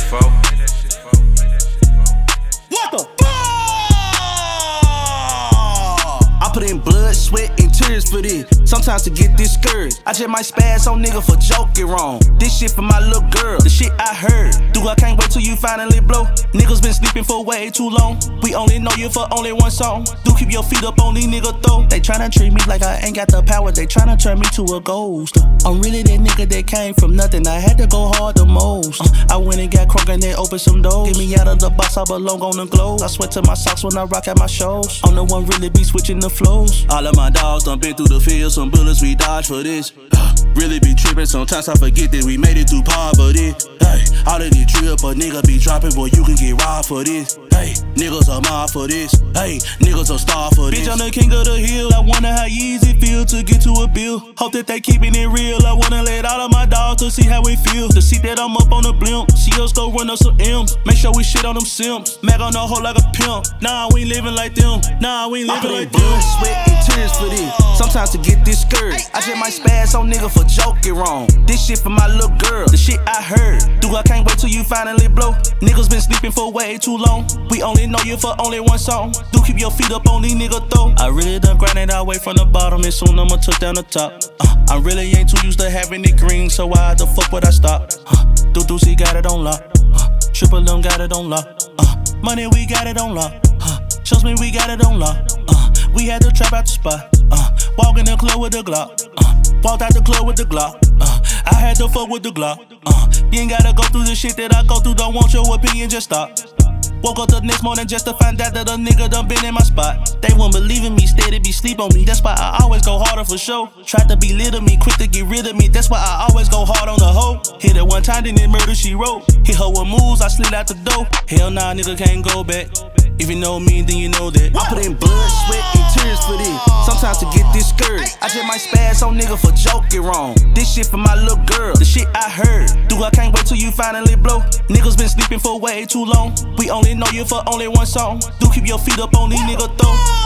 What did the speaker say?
for? What the fuck? I put in blood, sweat, and tears for this. Sometimes to get discouraged, I just might spaz on nigga for joking wrong. This shit for my little girl, the shit I heard. Dude, I can't wait till you finally blow. Niggas been sleeping for way too long. We only know you for only one song. Do keep your feet up on these niggas though. They tryna treat me like I ain't got the power. They tryna turn me to a ghost. I'm really that nigga that came from nothing. I had to go hard the most. I went and got crunk and then opened some doors. Get me out of the box, I belong on the globe. I sweat to my socks when I rock at my shows. I'm the one really be switching the flows. All of my dogs done been through the field. Some bullets we dodge for this. Really be tripping, sometimes I forget that we made it through poverty. Hey, all of this drip, a nigga be dropping, boy, you can get robbed for this. Hey, niggas are mob for this. Hey, niggas are star for this. Bitch, I'm the king of the hill. I wonder how easy it feel to get to a bill. Hope that they keeping it real. I wanna let all of my dogs to see how we feel. To see that I'm up on the blimp. See us go run up some M's. Make sure we shit on them simps. Mag on the hoe like a pimp. Nah, we ain't living like them. Nah, we ain't living like them. Blood, sweat, and tears for this. Sometimes to get discouraged, I just might spaz on nigga for joking wrong. This shit for my little girl, the shit I heard. Dude, I can't wait till you finally blow. Niggas been sleeping for way too long. We only know you for only one song. Do keep your feet up on these niggas though. I really done grinded our way from the bottom, and soon I'ma touch down the top. I really ain't too used to having it green, so why the fuck would I stop? Deuce got it on lock. Triple M got it on lock. Money, we got it on lock. Trust me, we got it on lock. We had to trap out the spot. Walk in the club with the Glock. Walked out the club with the Glock. I had to fuck with the Glock. You ain't gotta go through the shit that I go through. Don't want your opinion, just stop. Woke up the next morning just to find out that a nigga done been in my spot. They won't believe in me, steady be sleep on me. That's why I always go harder for show. Tried to be lit of me, quick to get rid of me. That's why I always go hard on the hoe. Hit her one time, then it murder she wrote. Hit her with moves, I slid out the door. Hell nah, nigga can't go back. If you know me, then you know that. I put in blood, sweat, and tears for this. Sometimes to get discouraged, I just might spaz on nigga for joking wrong. This shit for my little girl, the shit I heard. Dude, I can't wait till you finally blow. Niggas been sleeping for way too long. We only know you for only one song. Do keep your feet up on these niggas though.